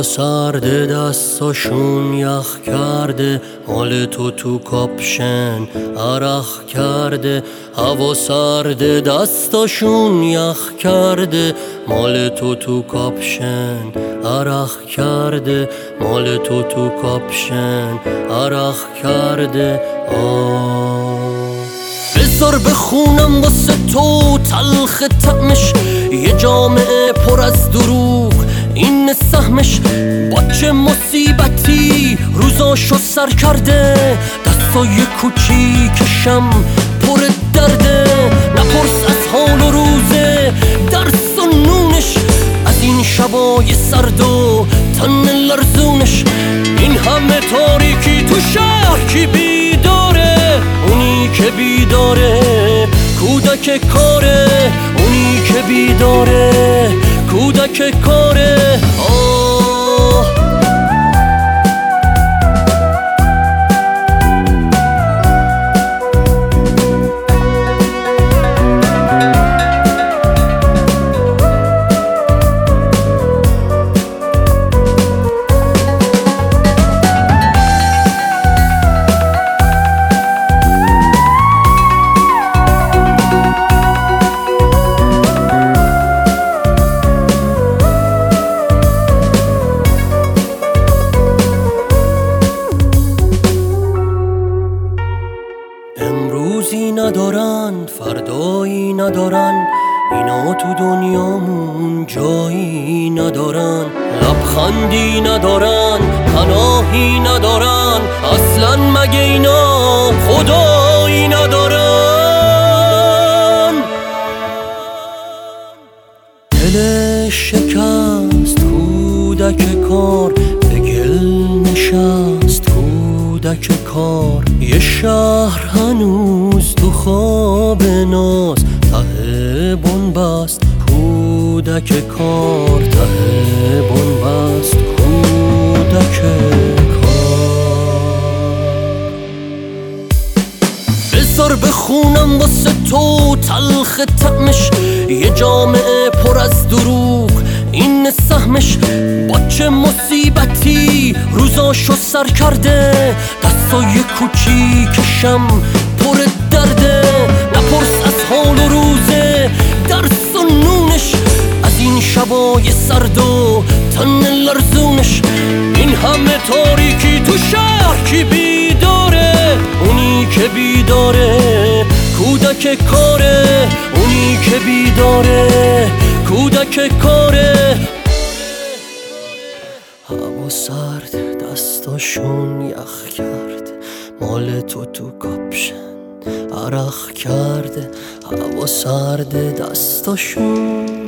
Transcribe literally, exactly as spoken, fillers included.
سرد دستاشون یخ کرده، مال تو تو کاپشن عرق کرده. هوا سرد دستاشون یخ کرده، مال تو تو کاپشن عرق کرده، مال تو تو کاپشن عرق کرده. آه بذار بخونم واسه تو تلخ طعمش، یه جامعه پر از دروغ این سهمش. با چه مصیبتی روزاشو سر کرده، دستای کوچیکشم پر درده. نپرس از حال و روزه درس و نونش، از این شبای سرد و تن لرزونش. این همه تاریکی تو شهر کی بیداره؟ اونی که بیداره کودک کاره، اونی که بیداره کودک کاره. آه امروزی ندارن فردایی ندارن، اینا تو دنیامون جایی ندارن. لبخندی ندارن پناهی ندارن، اصلا مگه اینا خدایی ندارن؟ دل شکست کودک کار، به گل نشست کودک کار. یه شهر هنوز تو خواب ناز، ته بنبست کودک کار، ته بنبست کودک کار. بذار بخونم واسه تو تلخ طعمش، یه جامعه پر از دروغ این سهمش. با چه مصیبتی روزاشو سر کرده، دستای کوچیکشم پر درده. نپرس از حال و روزه درس و نونش، از این شبای سرد و تن لرزونش. این همه تاریکی تو شهر کی بیداره؟ اونی که بیداره کودک کاره، اونی که بیداره کودک کاره. هوا سرد دستاشون یخ کرد، مال تو تو کاپشن عرق کرده. هوا سرد دستاشون